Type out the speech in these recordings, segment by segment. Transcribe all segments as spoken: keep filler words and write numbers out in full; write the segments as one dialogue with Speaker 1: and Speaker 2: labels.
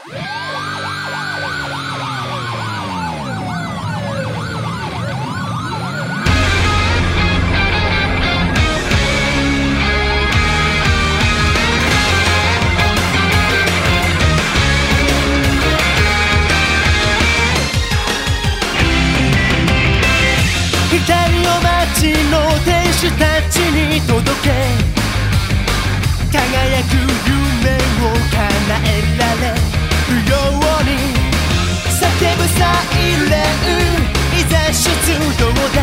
Speaker 1: 光を街の天使たちに届け、輝く夢を叶えられるように叫ぶサイレン、いざ出動だ。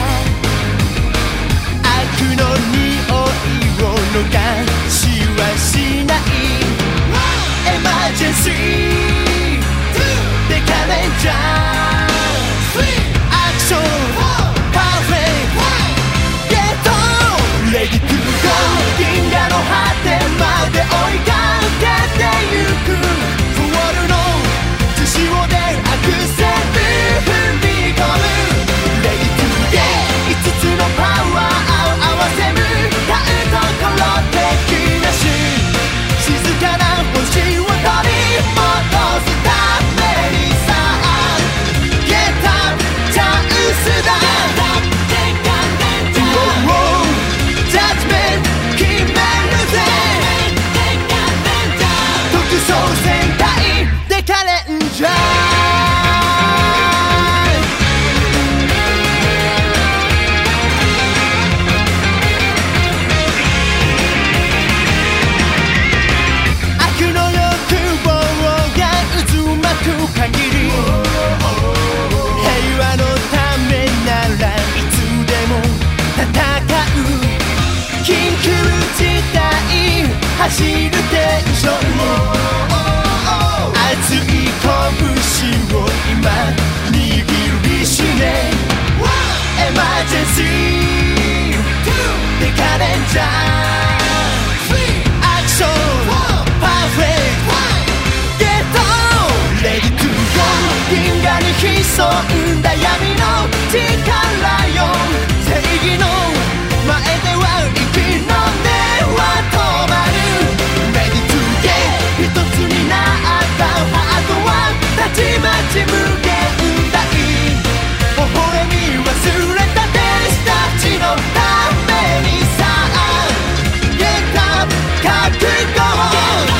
Speaker 1: 悪の匂いを逃しはしない。エマージェンシーデカレンジャーアクションレディトゥーゴー、銀河の果てまで追いかけてゆく。フォールの血潮でアクセル踏み込む。レディトゥーゲー、五つのパワーを合わせ向かうところ敵なし。静かな星を取り戻すためにさあ、ゲッターチャンスだ。限り平和のためならいつでも戦う。緊急事態走るテンション、熱い拳を今握りしめ。エマージェンシーデカレンジャーアクションパーフェクトゲットレディトゥーゴー、銀河に潜んだ闇の力よ。正義の前では息の根は止まる。レディトゥーゲー、一つになったハートはたちまち無限大。微笑み忘れた天使たちのためにさあ、ゲットアップ覚悟を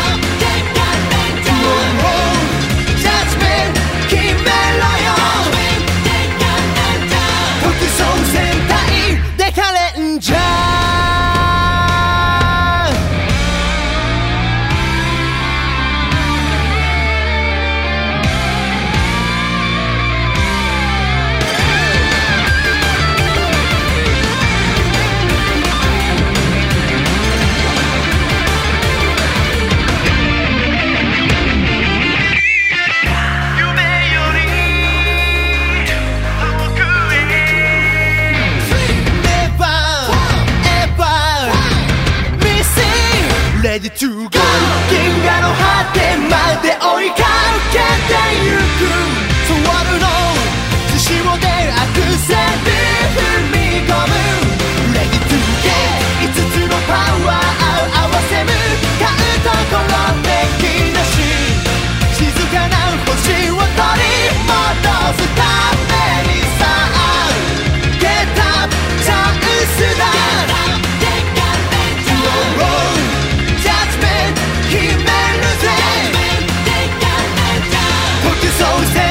Speaker 1: レディトゥーゴー、銀河の果てまで追いかけてゆく。ソワルの血潮でアクセル踏み込む。レディトゥーゲー、五つのパワーを合わせ向かうところ敵なし。静かな星を取り戻すためにさあ、ゲットアップチャンスだ。決めるぜ特捜戦